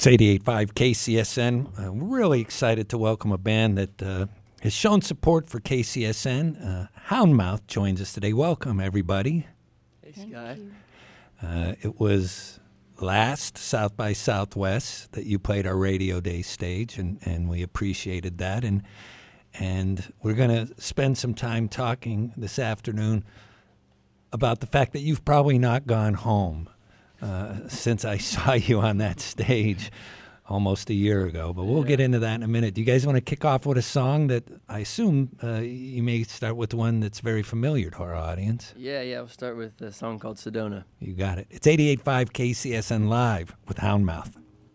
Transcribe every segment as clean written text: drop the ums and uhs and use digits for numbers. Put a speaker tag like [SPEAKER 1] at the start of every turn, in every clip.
[SPEAKER 1] 88.5 KCSN. We're really excited to welcome a band that has shown support for KCSN. Houndmouth joins us today. Welcome, everybody.
[SPEAKER 2] Hey, Sky.
[SPEAKER 1] It was last South by Southwest that you played our Radio Day stage, and we appreciated that. And we're going to spend some time talking this afternoon about the fact that you've probably not gone home since I saw you on that stage almost a year ago. But we'll get into that in a minute. Do you guys want to kick off with a song that I assume you may start with one that's very familiar to our audience?
[SPEAKER 2] Yeah, we'll start with a song called Sedona.
[SPEAKER 1] You got it. It's 88.5 KCSN Live with Houndmouth.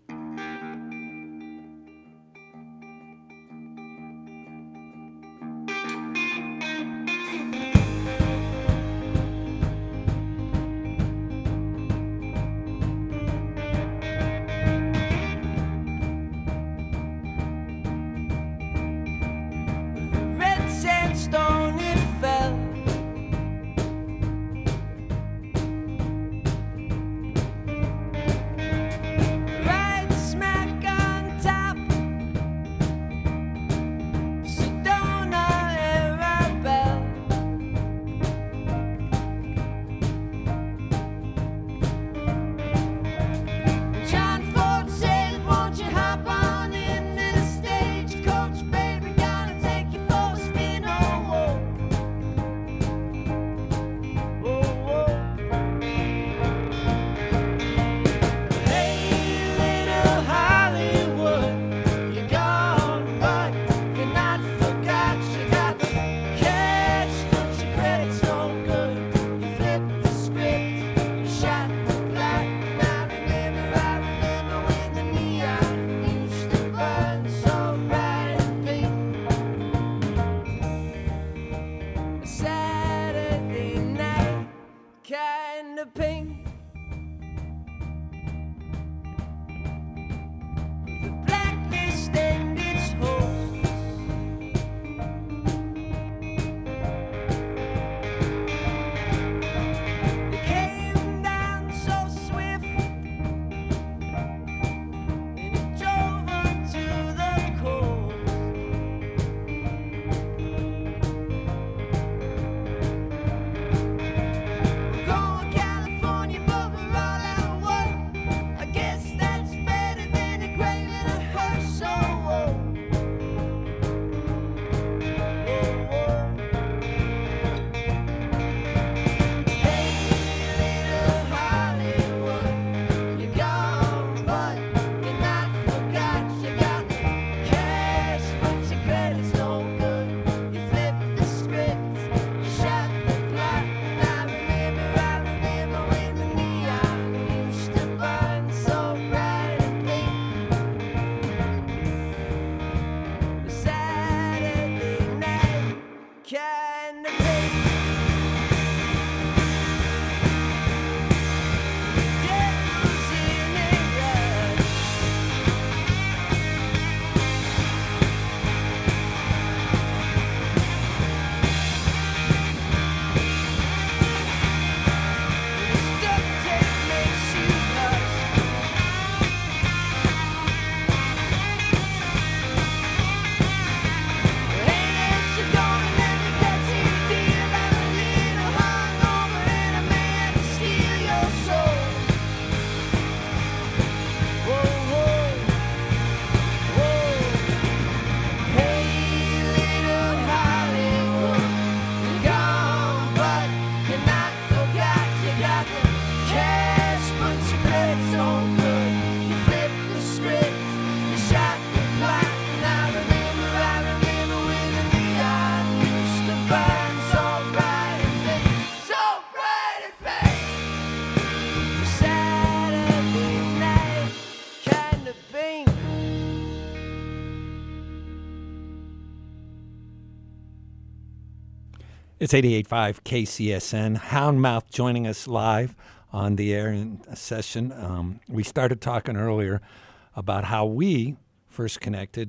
[SPEAKER 1] It's 88.5 KCSN. Houndmouth joining us live on the air in a session. We started talking earlier about how we first connected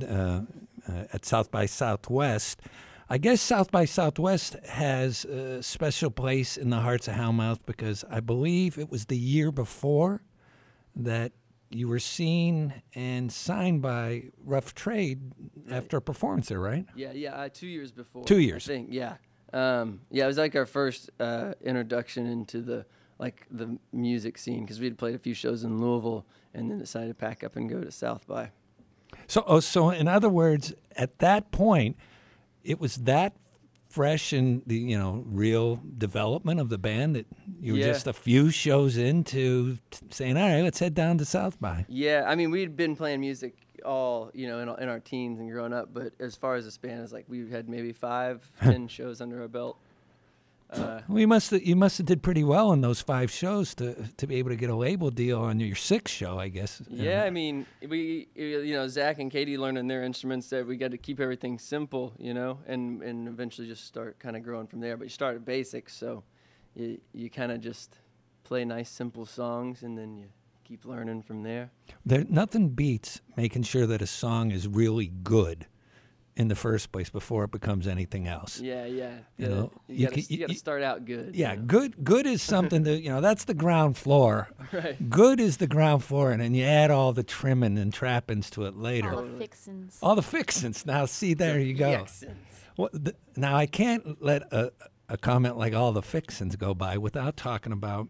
[SPEAKER 1] at South by Southwest. I guess South by Southwest has a special place in the hearts of Houndmouth because I believe it was the year before that you were seen and signed by Rough Trade after a performance there, right?
[SPEAKER 2] Yeah. 2 years before.
[SPEAKER 1] 2 years.
[SPEAKER 2] I think. Yeah. It was like our first introduction into the music scene, because we had played a few shows in Louisville and then decided to pack up and go to South by.
[SPEAKER 1] So in other words, at that point, it was that fresh in the real development of the band that you were just a few shows into saying, all right, let's head down to South by.
[SPEAKER 2] Yeah, I mean, we'd been playing music all in our teens and growing up, but as far as this band is, like, we had maybe 5-10 shows under our belt.
[SPEAKER 1] Well, you must have did pretty well in those 5 shows to be able to get a label deal on your 6th show, I guess.
[SPEAKER 2] Yeah, I mean, we Zach and Katie learning their instruments, that we got to keep everything simple, and eventually just start kind of growing from there. But you start at basics, so you kind of just play nice simple songs, and then you keep learning from there.
[SPEAKER 1] Nothing beats making sure that a song is really good in the first place before it becomes anything else.
[SPEAKER 2] Yeah.
[SPEAKER 1] You
[SPEAKER 2] got to start out good.
[SPEAKER 1] Yeah, good is something that, that's the ground floor.
[SPEAKER 2] Right.
[SPEAKER 1] Good is the ground floor, and then you add all the trimming and trappings to it later.
[SPEAKER 3] All the fixins.
[SPEAKER 1] All the fixins. Now, see, there you go. Well, now, I can't let a comment like all the fixins go by without talking about,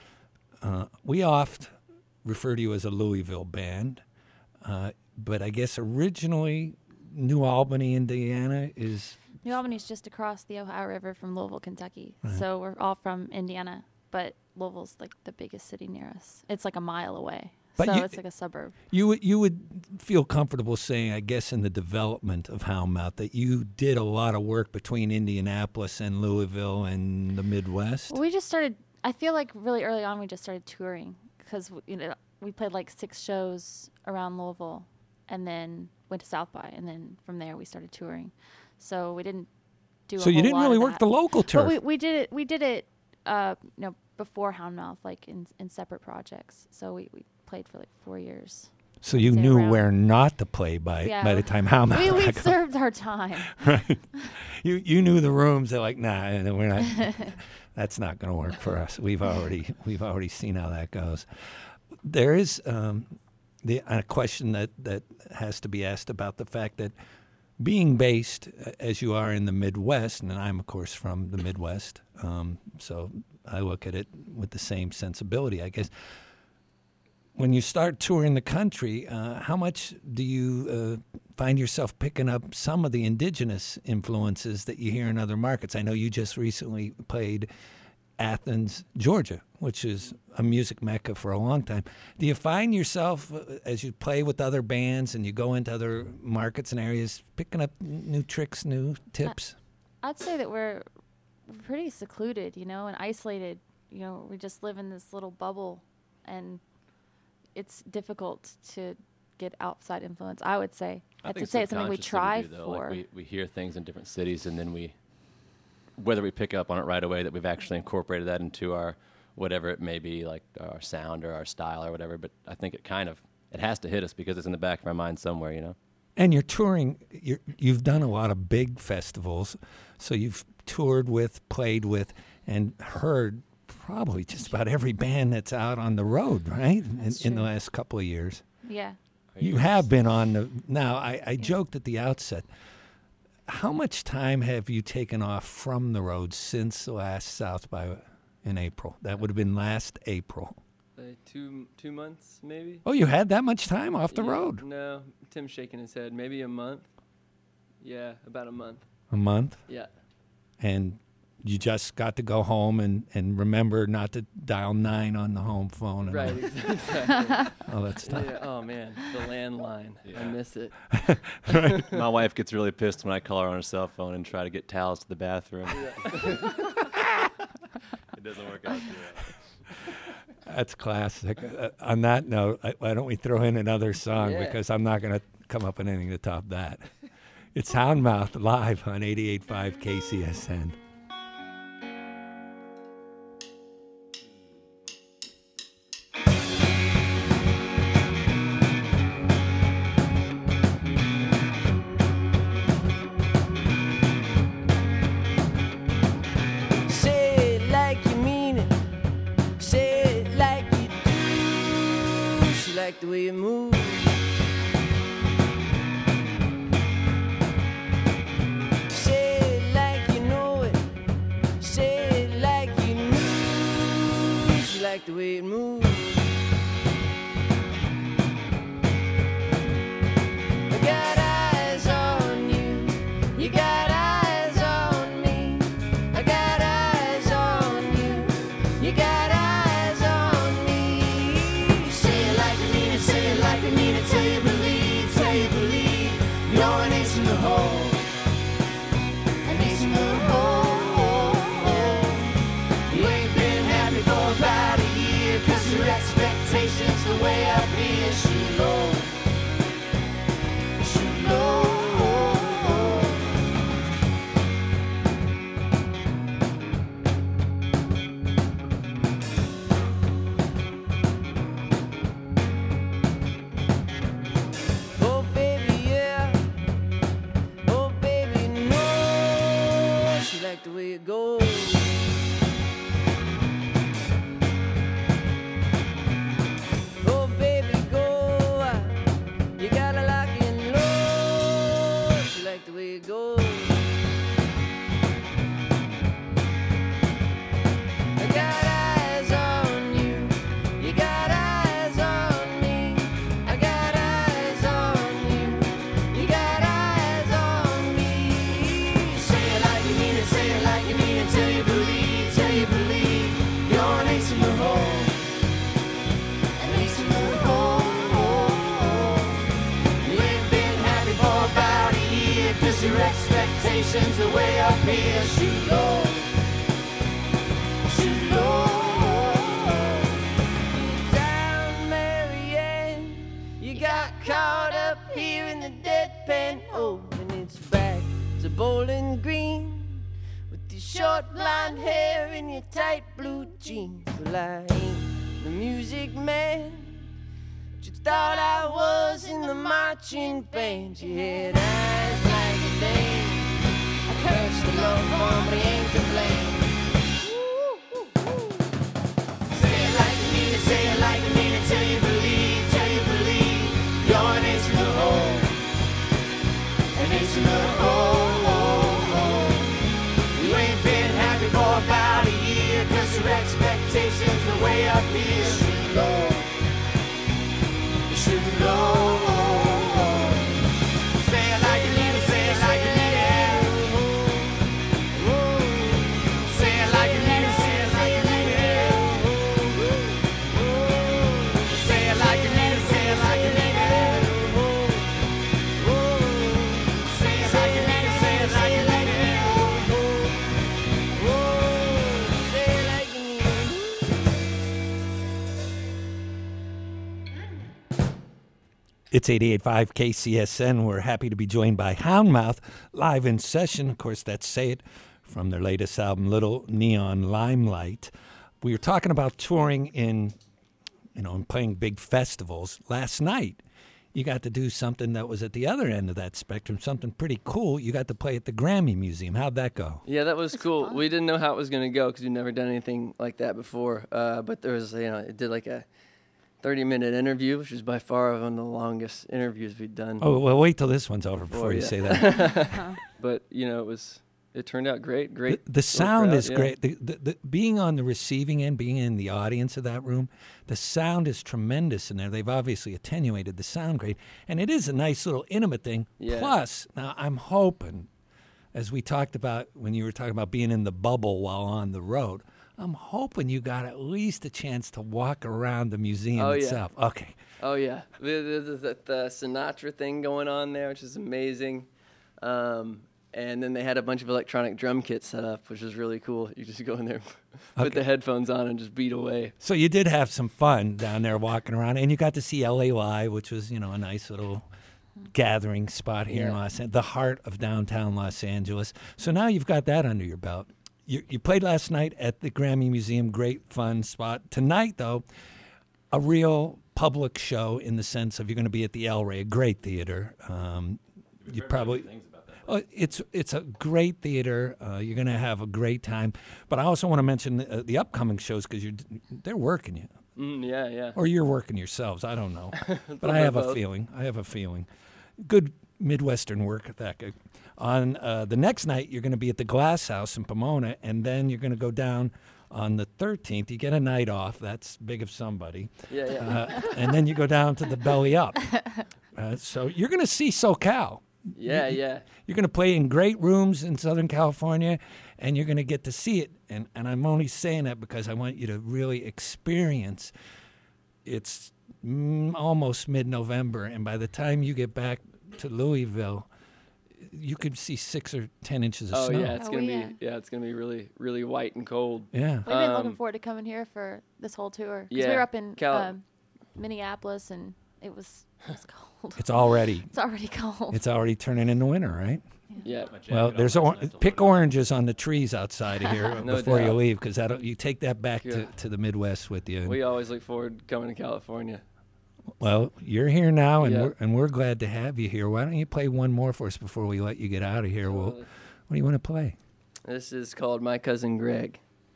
[SPEAKER 1] we oft refer to you as a Louisville band, but I guess originally New Albany, Indiana is...
[SPEAKER 3] New Albany's just across the Ohio River from Louisville, Kentucky.
[SPEAKER 1] Right.
[SPEAKER 3] So we're all from Indiana, but Louisville's like the biggest city near us. It's like a mile away.
[SPEAKER 1] But
[SPEAKER 3] so it's like a suburb.
[SPEAKER 1] You would feel comfortable saying, I guess, in the development of Houndmouth, that you did a lot of work between Indianapolis and Louisville and the Midwest?
[SPEAKER 3] We just started, I feel like really early on we just started touring, because we played like 6 shows around Louisville and then went to South by, and then from there we started touring. So we didn't do
[SPEAKER 1] So you didn't really work the local turf.
[SPEAKER 3] But we did it before Houndmouth, like in separate projects. So we played for like 4 years.
[SPEAKER 1] So you knew where not to play by the time Houndmouth.
[SPEAKER 3] We served our time.
[SPEAKER 1] Right. You knew the rooms. They're like, nah, we're not. That's not going to work for us. We've already seen how that goes. There is a question that has to be asked about the fact that being based as you are in the Midwest, and I'm of course from the Midwest, so I look at it with the same sensibility, I guess. When you start touring the country, how much do you find yourself picking up some of the indigenous influences that you hear in other markets? I know you just recently played Athens, Georgia, which is a music mecca for a long time. Do you find yourself, as you play with other bands and you go into other markets and areas, picking up new tricks, new tips?
[SPEAKER 3] I'd say that we're pretty secluded, and isolated. We just live in this little bubble, and it's difficult to get outside influence, I would say. I would say it's something we try for.
[SPEAKER 4] Like we hear things in different cities, and then whether we pick up on it right away, that we've actually incorporated that into our whatever it may be, like our sound or our style or whatever. But I think it has to hit us because it's in the back of our mind somewhere,
[SPEAKER 1] And you're touring, you've done a lot of big festivals, so you've toured with, played with, and heard probably just about every band that's out on the road, right? In the last couple of years.
[SPEAKER 3] Yeah.
[SPEAKER 1] You have been on the... Now, I joked at the outset, how much time have you taken off from the road since the last South by in April? That would have been last April.
[SPEAKER 2] 2 months, maybe.
[SPEAKER 1] Oh, you had that much time off the road?
[SPEAKER 2] No, Tim's shaking his head. Maybe a month. Yeah, about a month.
[SPEAKER 1] A month?
[SPEAKER 2] Yeah.
[SPEAKER 1] And you just got to go home and remember not to dial 9 on the home phone. And
[SPEAKER 2] right, exactly.
[SPEAKER 1] Oh, that's tough.
[SPEAKER 2] Yeah, oh, man, the landline. Yeah. I miss it.
[SPEAKER 4] Right. My wife gets really pissed when I call her on her cell phone and try to get towels to the bathroom. Yeah. It doesn't work out too well.
[SPEAKER 1] That's classic. On that note, why don't we throw in another song, because I'm not going to come up with anything to top that. It's Houndmouth live on 88.5 KCSN.
[SPEAKER 5] The way
[SPEAKER 2] the way it moves. I got eyes on you. You got eyes on me. I got eyes on you. You got eyes on me. Say it like you mean it, say it like you mean it. Till you believe, till you believe. You're an ace in the hole. An ace in the hole. You ain't been happy for about a year, 'cause your expectations the way up here shoot low. Shoot low. Oh baby, yeah. Oh baby, no. She like the way it goes. Oh baby, go. You gotta lock in low. She like the way it goes. I got eyes on you. You got eyes on me. I got eyes on you. You got eyes on me. Say it like you mean it, say it like you mean it. Till you believe, till you believe. You're an ace in the hole. An ace in the hole. You ain't been happy for about a year, 'cause your expectations are way up here. Shoot low. Shoot low. Down, Marianne. You got caught up here in the deadpan. Oh, and it's back to Bowling Green with your short blonde hair and your tight blue jeans. Well, I ain't the music man, but you thought I was in the marching band. You had eyes like a dame. I cursed the love bomb, but he ain't to blame. Say it like you mean it, say it like you mean it. Till you believe, till you believe. You're an ace in the hole. An ace in the hole. You ain't been happy for about a year, 'cause your expectations are way up here. Shoot low. Shoot low. Say it like you mean it, say it like you mean it. Say it like you mean it, say it like you mean it. Say it like you mean it, say it like you mean it. Say it like you mean it, say it like you mean it. Say it like you mean it.
[SPEAKER 1] It's 88.5 KCSN. We're happy to be joined by Houndmouth live in session. Of course, that's Say It from their latest album, Little Neon Limelight. We were talking about touring and playing big festivals. Last night, you got to do something that was at the other end of that spectrum, something pretty cool. You got to play at the Grammy Museum. How'd that go?
[SPEAKER 2] Yeah, that was cool.
[SPEAKER 3] fun.
[SPEAKER 2] We didn't know how it was going to go because we'd never done anything like that before. But there was, it did like a 30-minute interview, which is by far one of the longest interviews we've done.
[SPEAKER 1] Oh, well, wait till this one's over before you
[SPEAKER 2] yeah.
[SPEAKER 1] say that.
[SPEAKER 2] But, it turned out great.
[SPEAKER 1] The sound
[SPEAKER 2] crowd,
[SPEAKER 1] is
[SPEAKER 2] yeah.
[SPEAKER 1] great. The being on the receiving end, being in the audience of that room, the sound is tremendous in there. They've obviously attenuated the sound great. And it is a nice little intimate thing.
[SPEAKER 2] Yeah.
[SPEAKER 1] Plus, now I'm hoping, as we talked about when you were talking about being in the bubble while on the road, I'm hoping you got at least a chance to walk around the museum
[SPEAKER 2] Oh, yeah.
[SPEAKER 1] itself. Okay.
[SPEAKER 2] Oh, yeah. The Sinatra thing going on there, which is amazing. And then they had a bunch of electronic drum kits set up, which is really cool. You just go in there, put the headphones on, and just beat away.
[SPEAKER 1] So you did have some fun down there walking around, and you got to see LA Live, which was, a nice little gathering spot here in
[SPEAKER 2] Yeah.
[SPEAKER 1] Los Angeles, the heart of downtown Los Angeles. So now you've got that under your belt. You played last night at the Grammy Museum, great fun spot. Tonight, though, a real public show in the sense of you're going to be at the El Rey, a great theater. You probably. Oh, it's a great theater. You're going to have a great time. But I also want to mention the upcoming shows because they're working you.
[SPEAKER 2] Yeah.
[SPEAKER 1] Or you're working yourselves. I don't know. But I
[SPEAKER 2] bit
[SPEAKER 1] have
[SPEAKER 2] of
[SPEAKER 1] a
[SPEAKER 2] both.
[SPEAKER 1] feeling. Good Midwestern work ethic. On the next night, you're going to be at the Glass House in Pomona, and then you're going to go down On the 13th, you get a night off. That's big of somebody.
[SPEAKER 2] Yeah.
[SPEAKER 1] And then you go down to the Belly Up. So you're going to see SoCal.
[SPEAKER 2] Yeah.
[SPEAKER 1] You're going to play in great rooms in Southern California, and you're going to get to see it. And I'm only saying that because I want you to really experience. It's almost mid-November, and by the time you get back to Louisville, you could see 6 or 10 inches of snow.
[SPEAKER 2] Yeah, it's gonna be really, really white and cold.
[SPEAKER 1] Yeah.
[SPEAKER 3] We've been looking forward to coming here for this whole tour. 'Cause we were up in Minneapolis, and it was cold.
[SPEAKER 1] It's already
[SPEAKER 3] cold.
[SPEAKER 1] It's already turning into winter, right?
[SPEAKER 2] Yeah.
[SPEAKER 1] Well, there's pick oranges on the trees outside of here
[SPEAKER 2] No
[SPEAKER 1] before you
[SPEAKER 2] doubt.
[SPEAKER 1] leave, because you take that back to the Midwest with you.
[SPEAKER 2] We always look forward to coming to California.
[SPEAKER 1] Well, you're here now, and
[SPEAKER 2] Yeah.
[SPEAKER 1] we're glad to have you here. Why don't you play one more for us before we let you get out of here? Well, what do you want to play?
[SPEAKER 2] This is called My Cousin Greg.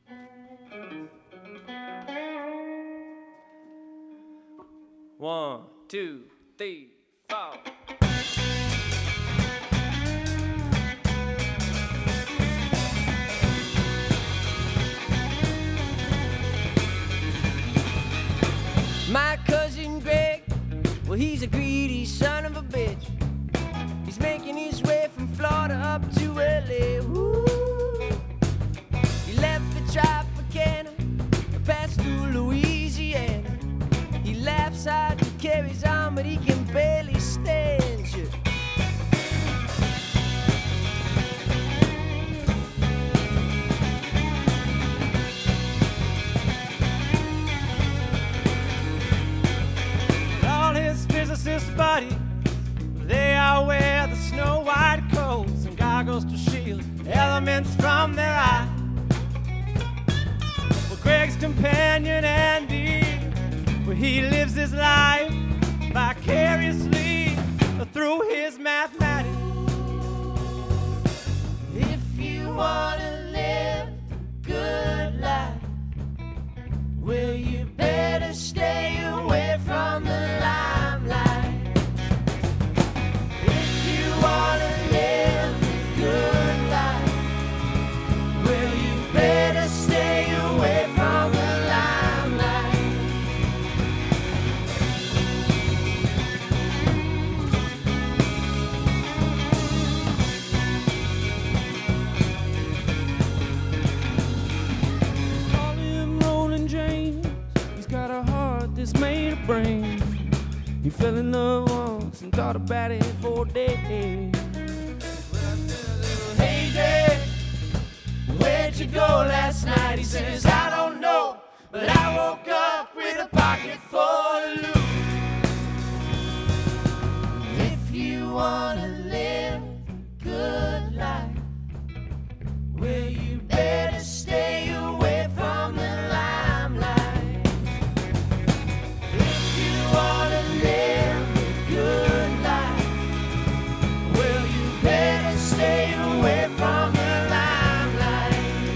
[SPEAKER 2] One, two, three, four. My cousin Greg, well, he's a greedy son of a bitch. He's making his way from Florida up to LA. Woo. He left the Tropicana, passed through Louisiana. He laughs hard and carries on, but he can barely stand you. All his physicist buddies, they all wear the snow white coats and goggles to shield elements from their eyes. Well, Greg's companion Andy, well, he lives his life vicariously through his mathematics. If you want to live a good life, well, you better stay away from the limelight. If you want to live a good life, well, you better stay away from the limelight. Call him Roland James. He's got a heart that's made of brains. He fell in love once and thought about it for days. Hey, Dad, where'd you go last night? He says, I don't know, but I woke up with a pocket full of loot. If you want to live a good life, well, you better stay away from the limelight. If you want to live a good life, well, you better stay away from the limelight.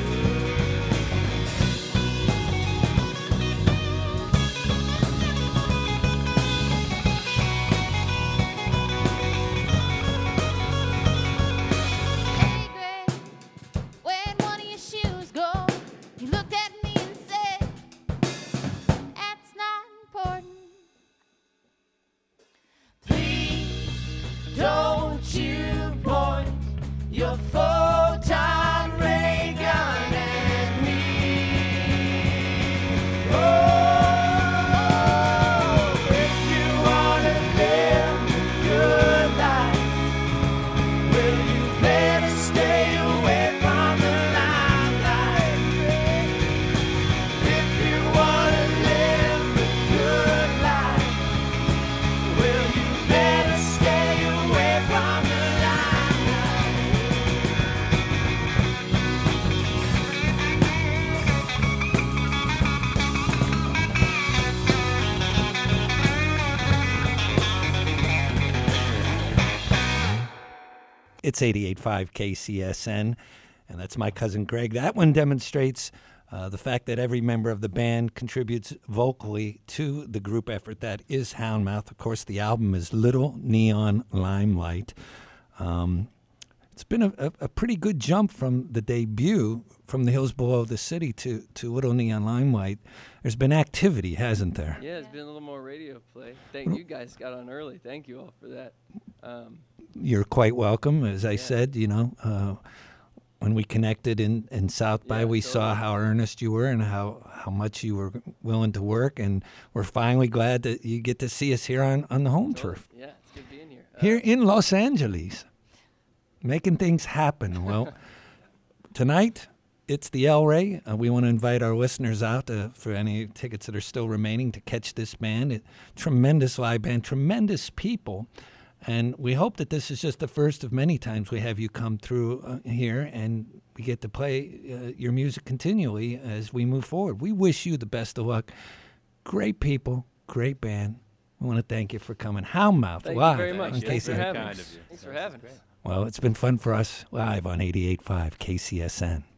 [SPEAKER 3] Hey, Greg, where'd one of your shoes go? You looked at me and said, that's not important.
[SPEAKER 2] Please don't you point your photon ray gun at me. Oh, if you want to live a good life, well, you better stay away from the limelight. If you want to live a good life, well, you better stay away from the limelight.
[SPEAKER 1] It's 88.5 KCSN, and that's My Cousin Greg. That one demonstrates the fact that every member of the band contributes vocally to the group effort that is Houndmouth. Of course, the album is Little Neon Limelight. It's it's been a pretty good jump from the debut from the hills below the city to Little Neon Limelight. There's been activity, hasn't there?
[SPEAKER 2] Yeah, it's been a little more radio play. Thank you guys got on early. Thank you all for that.
[SPEAKER 1] You're quite welcome. As I said, when we connected in South by, we saw how earnest you were and how much you were willing to work, and we're finally glad that you get to see us here on the home turf.
[SPEAKER 2] Yeah, it's good being here.
[SPEAKER 1] Here in Los Angeles, making things happen. Well, tonight it's the El Rey. We want to invite our listeners out for any tickets that are still remaining to catch this band. Tremendous live band, tremendous people. And we hope that this is just the first of many times we have you come through here and we get to play your music continually as we move forward. We wish you the best of luck. Great people, great band. We want to thank you for coming. Houndmouth
[SPEAKER 2] Thank
[SPEAKER 1] live.
[SPEAKER 2] you very much.
[SPEAKER 1] on
[SPEAKER 2] Thanks for
[SPEAKER 1] KCSN.
[SPEAKER 2] having us. Thanks for having us.
[SPEAKER 1] Well, it's been fun for us live on 88.5 KCSN.